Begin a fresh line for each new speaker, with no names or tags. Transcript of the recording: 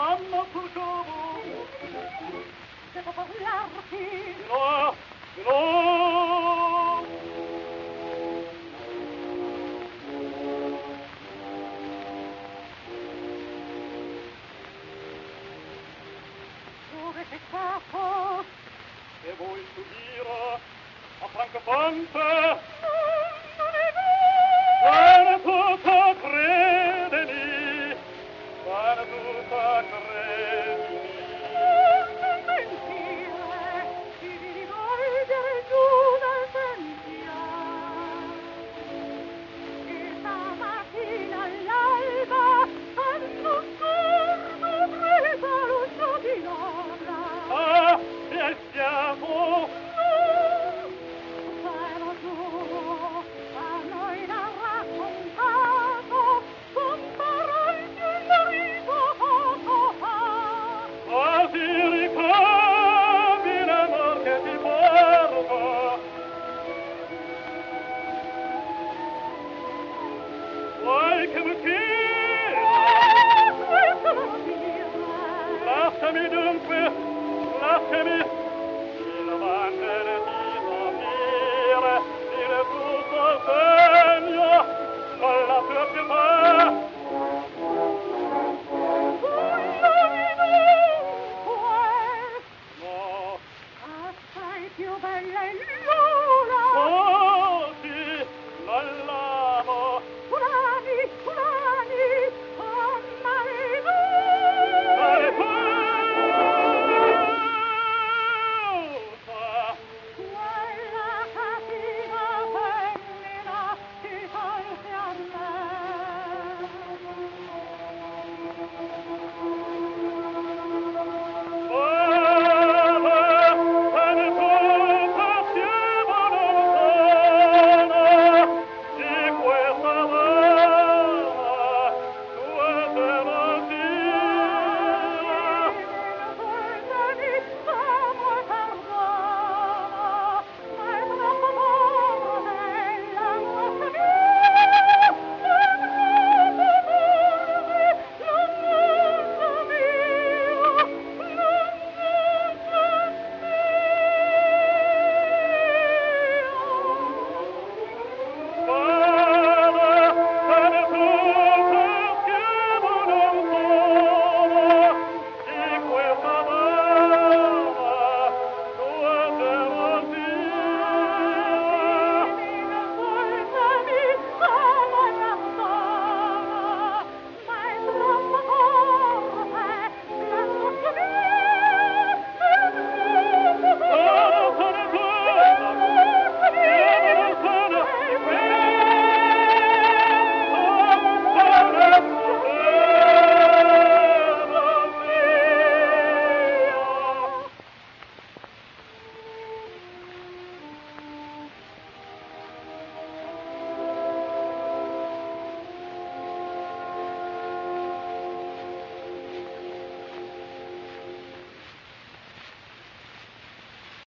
mamma purtroppo
devo parlarti.
no, no.
Dove sei stato?
E vuoi subire a Francofonte?
Non è vero!
Bene tutto, credimi. Bene tutto, credimi.
Non mentire, ti devi volgere giù dal pensiero. E stamattina all'alba hanno scorso presa l'uscio di Londra.
Ah, e siamo...
Però tu a noi l'ha raccontato con parole di un marito poco fa.
Quasi ricordi l'amor che ti porto. Vuoi che mi chieda?
Questo non lo dire.
Lasciami dunque, lasciami. Il vantere di soffrire, dire tutto